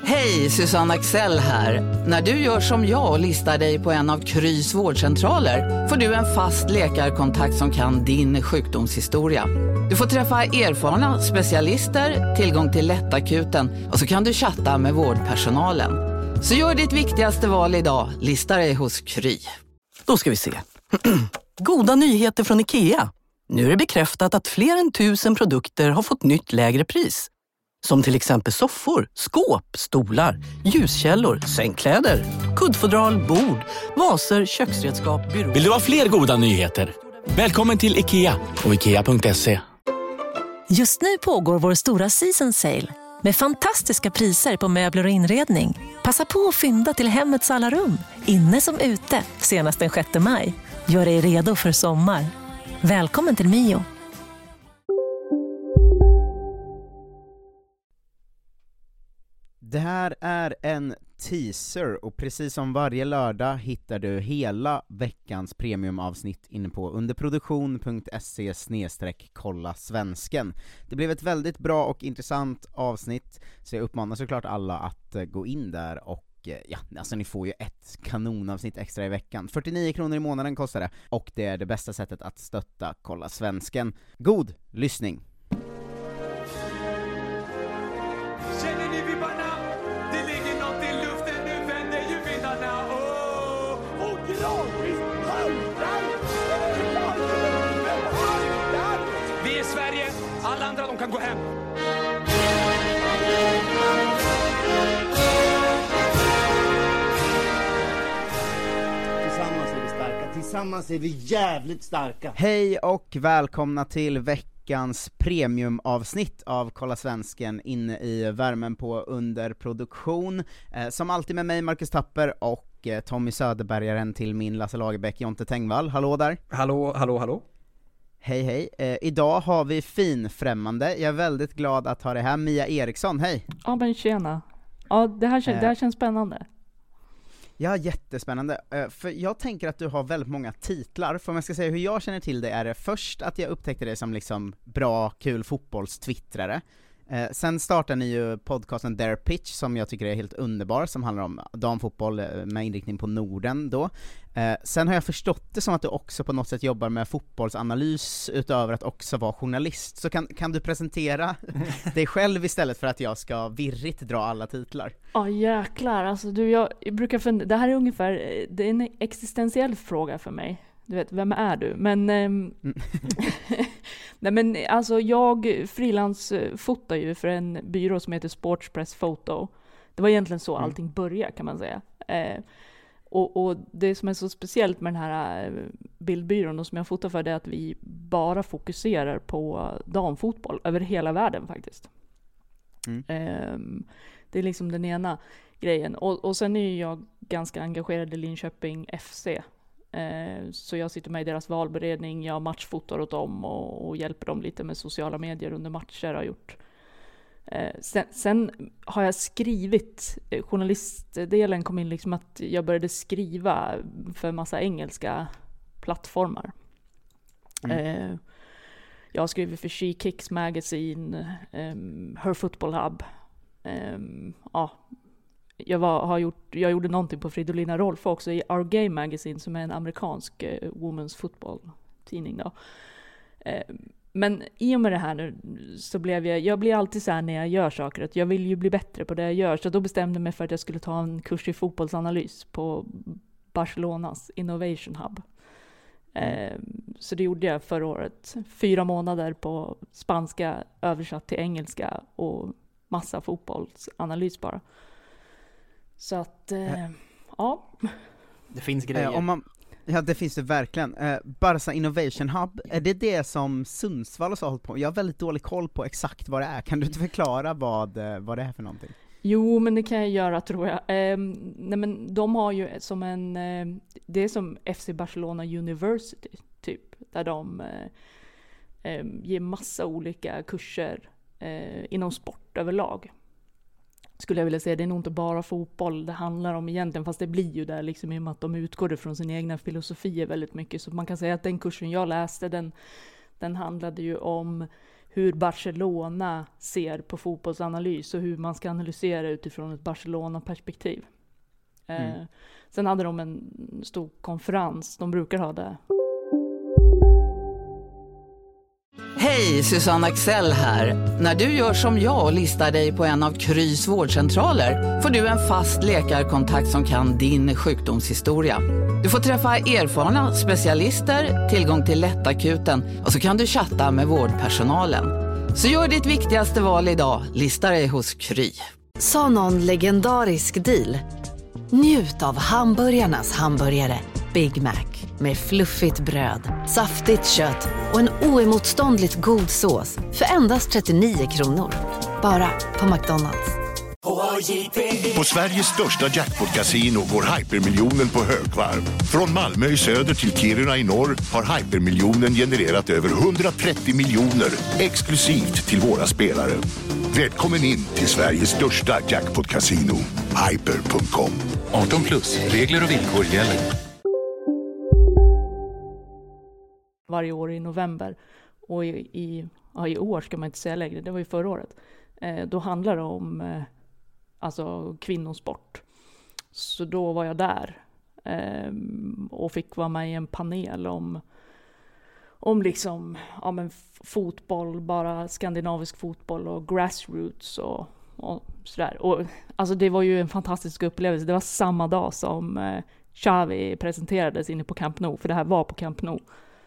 Hej, Susanne Axel här. När du gör som jag och listar dig på en av Krys vårdcentraler får du en fast läkarkontakt som kan din sjukdomshistoria. Du får träffa erfarna specialister, tillgång till lättakuten och så kan du chatta med vårdpersonalen. Så gör ditt viktigaste val idag, lista dig hos Kry. Då ska vi se. Goda nyheter från IKEA. Nu är det bekräftat att fler än 1000 produkter har fått nytt lägre pris. Som till exempel soffor, skåp, stolar, ljuskällor, sängkläder, kuddfodral, bord, vaser, köksredskap, byråer. Vill du ha fler goda nyheter? Välkommen till IKEA och IKEA.se. Just nu pågår vår stora season sale med fantastiska priser på möbler och inredning. Passa på att fynda till hemmets alla rum, inne som ute, senast den 6 maj. Gör dig redo för sommar. Välkommen till Mio. Det här är en teaser och precis som varje lördag hittar du hela veckans premiumavsnitt inne på underproduktion.se/kolla svensken. Det blev ett väldigt bra och intressant avsnitt, så jag uppmanar såklart alla att gå in där och ja, alltså ni får ju ett kanonavsnitt extra i veckan. 49 kronor i månaden kostar det och det är det bästa sättet att stötta Kolla svensken. God lyssning! Känner ni vibbarna? Det ligger något i luften, nu vänder ju vindarna. Och gradvis haltar. Vi är Sverige, alla andra de kan gå hem. Tillsammans är vi starka, tillsammans är vi jävligt starka. Hej och välkomna till veckans premiumavsnitt av Kolla svensken inne i värmen på Underproduktion. Som alltid med mig Marcus Tapper och Tommy Söderbergaren till min Lasse Lagerbäck, Jonte Tengvall. Hallå där. Hallå. Hej hej. Idag har vi finfrämmande. Jag är väldigt glad att ha det här. Mia Eriksson, hej. Ja men tjena. Ja det här känns spännande. Ja, jättespännande. För jag tänker att du har väldigt många titlar. För om jag ska säga hur jag känner till det är det först att jag upptäckte dig som liksom bra, kul fotbollstwittrare. Sen startar ni ju podcasten Their Pitch som jag tycker är helt underbar, som handlar om damfotboll med inriktning på Norden då. Sen har jag förstått det som att du också på något sätt jobbar med fotbollsanalys utöver att också vara journalist. Så kan du presentera dig själv istället för att jag ska virrigt dra alla titlar? Ja jäklar, alltså jag brukar fundera, det här är ungefär, det är en existentiell fråga för mig. Du vet, vem är du? Men nej men alltså jag frilansfotar ju för en byrå som heter Sportspress Photo. Det var egentligen så allting började kan man säga. Och det som är så speciellt med den här bildbyrån och som jag fotar för det är att vi bara fokuserar på damfotboll över hela världen faktiskt. Det är liksom den ena grejen. Och sen är jag ganska engagerad i Linköping FC. Så jag sitter med i deras valberedning, jag matchfotar åt dem och hjälper dem lite med sociala medier under matcher har jag gjort. Sen har jag skrivit, journalistdelen kom in liksom att jag började skriva för massa engelska plattformar. Jag har skrivit för She Kicks Magazine, Her Football Hub. Jag gjorde någonting på Fridolina Rolfö också i Our Game Magazine som är en amerikansk women's football tidning då. Men i och med det här nu så jag blir alltid så här när jag gör saker att jag vill ju bli bättre på det jag gör, så då bestämde jag mig för att jag skulle ta en kurs i fotbollsanalys på Barcelonas Innovation Hub. Så det gjorde jag förra året. 4 månader på spanska översatt till engelska och massa fotbollsanalys bara. Så att, ja. Det finns grejer. Ja, det finns det verkligen. Barca Innovation Hub, är det som Sundsvall har hållit på? Jag har väldigt dålig koll på exakt vad det är. Kan du inte förklara vad det är för någonting? Jo, men det kan jag göra tror jag. Nej, men de har ju som det är som FC Barcelona University typ, där de ger massa olika kurser inom sport överlag. Skulle jag vilja säga, det är nog inte bara fotboll det handlar om egentligen, fast det blir ju där liksom i och med att de utgår från sina egna filosofier väldigt mycket. Så man kan säga att den kursen jag läste, den handlade ju om hur Barcelona ser på fotbollsanalys och hur man ska analysera utifrån ett Barcelona-perspektiv. Sen hade de en stor konferens, de brukar ha det. Hej, Susanne Axel här. När du gör som jag och listar dig på en av Krys vårdcentraler får du en fast läkarkontakt som kan din sjukdomshistoria. Du får träffa erfarna specialister, tillgång till lättakuten och så kan du chatta med vårdpersonalen. Så gör ditt viktigaste val idag, lista dig hos Kry. Sa någon legendarisk deal? Njut av hamburgarnas hamburgare, Big Mac. Med fluffigt bröd, saftigt kött och en oemotståndligt god sås för endast 39 kronor. Bara på McDonald's. På Sveriges största jackpot-casino går Hypermiljonen på högvarv. Från Malmö i söder till Kiruna i norr har Hypermiljonen genererat över 130 miljoner exklusivt till våra spelare. Välkommen in till Sveriges största jackpot-casino, hyper.com. 18+, regler och villkor gäller. Varje år i november. Och i år ska man inte säga längre, det var ju förra året. Då handlar det om alltså kvinnosport. Så då var jag där och fick vara med i en panel om liksom, ja, men fotboll, bara skandinavisk fotboll och grassroots och sådär. Och alltså det var ju en fantastisk upplevelse. Det var samma dag som Xavi presenterades inne på Camp Nou, för det här var på Camp Nou.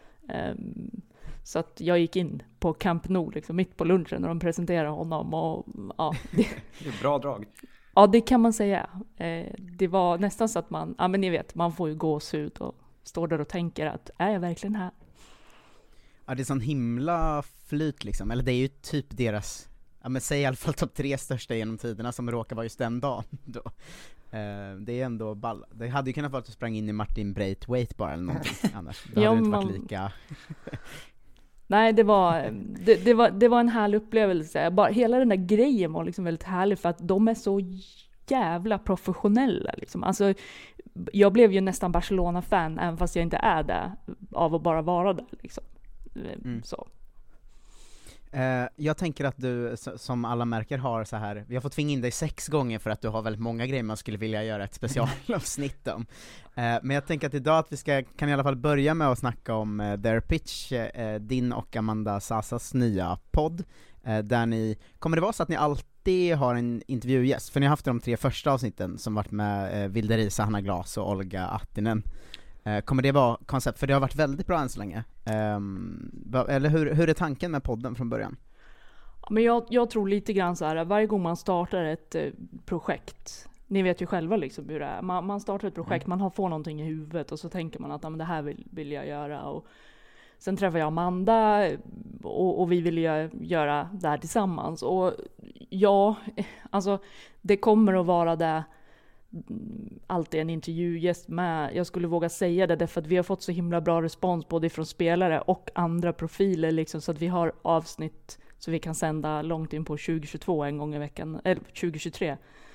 Så att jag gick in på Camp Nou liksom, mitt på lunchen när de presenterade honom. Och, ja, det är bra drag. Ja, det kan man säga. Det var nästan så att man, ja men ni vet, man får ju gåshud och står där och tänker att är jag verkligen här? Ja, det är sån himla flyt liksom, eller det är ju typ deras, ja men säg i alla fall topp 3 största genom tiderna som råkar vara just den dagen då. Det är ändå ball. Det hade ju kunnat vara att du sprang in i Martin Braithwaite bara eller någonting annars. Det hade inte varit lika. Nej, det var en härlig upplevelse. Bara, hela den där grejen var liksom väldigt härlig för att de är så jävla professionella liksom. Alltså, jag blev ju nästan Barcelona-fan även fast jag inte är det av att bara vara där liksom. Så. Jag tänker att du, som alla märker, har så här. Vi har fått tvinga in dig 6 gånger för att du har väldigt många grejer man skulle vilja göra ett specialavsnitt om. Men jag tänker att idag att vi kan i alla fall börja med att snacka om Their Pitch, din och Amanda Sasas nya podd. Där ni, kommer det vara så att ni alltid har en intervjugäst? För ni har haft de 3 första avsnitten som varit med Vilde Risa, Hanna Glas och Olga Attinen. Kommer det vara koncept? För det har varit väldigt bra än så länge. Eller hur är tanken med podden från början? Men jag tror lite grann så här, varje gång man startar ett projekt, ni vet ju själva liksom hur det är. Man startar ett projekt, man får någonting i huvudet och så tänker man att det här vill jag göra. Och sen träffar jag Amanda och vi vill göra det här tillsammans. Och ja, alltså det kommer att vara det alltid en intervjugäst med. Jag skulle våga säga det därför att vi har fått så himla bra respons både från spelare och andra profiler liksom, så att vi har avsnitt så vi kan sända långt in på 2022 en gång i veckan, eller 2023.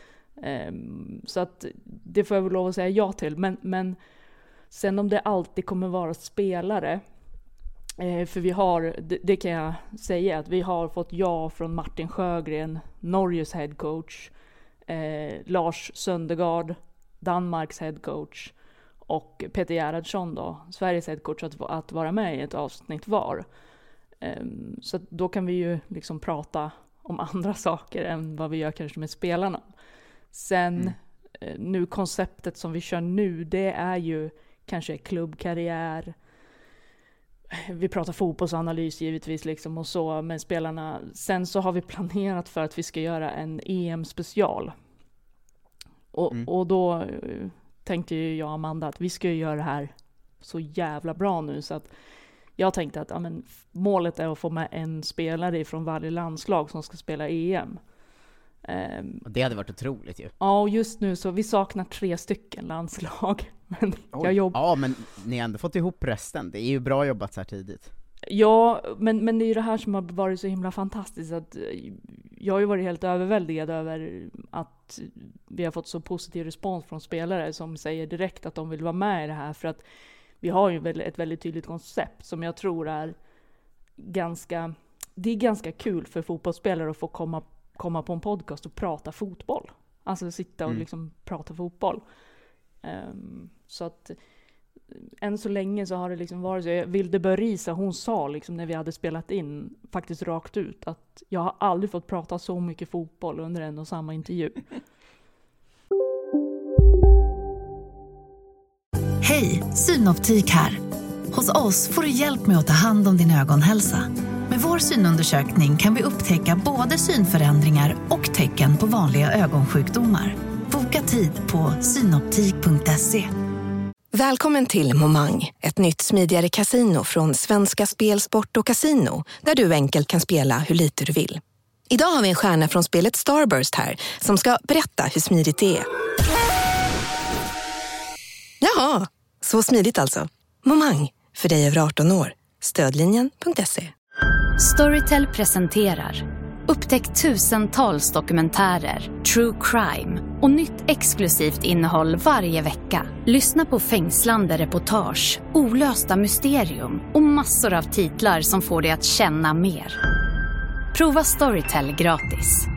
Så att det får jag väl lov att säga ja till. Men sen om det alltid kommer vara spelare, för vi har, det kan jag säga att vi har fått ja från Martin Sjögren, Norges headcoach, Lars Söndergaard, Danmarks headcoach, och Peter Gerhardsson då, Sveriges headcoach, att vara med i ett avsnitt var. Så då kan vi ju liksom prata om andra saker än vad vi gör kanske med spelarna. Sen nu konceptet som vi kör nu, det är ju kanske klubbkarriär. Vi pratar fotbollsanalys givetvis liksom och så med spelarna. Sen så har vi planerat för att vi ska göra en EM-special. Och då tänkte ju jag och Amanda att vi ska göra det här så jävla bra nu, så att jag tänkte att målet är att få med en spelare från varje landslag som ska spela EM. Det hade varit otroligt ju. Ja, och just nu så vi saknar 3 stycken landslag. Men ja, men ni har ändå fått ihop resten. Det är ju bra jobbat så här tidigt. Ja, men det är ju det här som har varit så himla fantastiskt, att jag har ju varit helt överväldigad över att vi har fått så positiv respons från spelare som säger direkt att de vill vara med i det här, för att vi har ju ett väldigt tydligt koncept som jag tror är ganska det är ganska kul för fotbollsspelare att få komma på en podcast och prata fotboll. Alltså sitta och liksom prata fotboll. Så att än så länge så har det liksom varit så. Vilde Börisa, hon sa liksom när vi hade spelat in faktiskt rakt ut att jag har aldrig fått prata så mycket fotboll under en och samma intervju. Hej, Synoptik här. Hos oss får du hjälp med att ta hand om din ögonhälsa. Med vår synundersökning kan vi upptäcka både synförändringar och tecken på vanliga ögonsjukdomar. Boka tid på synoptik.se. Välkommen till Momang, ett nytt smidigare casino från Svenska Spel, Sport och Casino, där du enkelt kan spela hur lite du vill. Idag har vi en stjärna från spelet Starburst här som ska berätta hur smidigt det är. Jaha, så smidigt alltså. Momang, för dig över 18 år. Stödlinjen.se. Storytel presenterar. Upptäck tusentals dokumentärer, true crime och nytt exklusivt innehåll varje vecka. Lyssna på fängslande reportage, olösta mysterium och massor av titlar som får dig att känna mer. Prova Storytel gratis.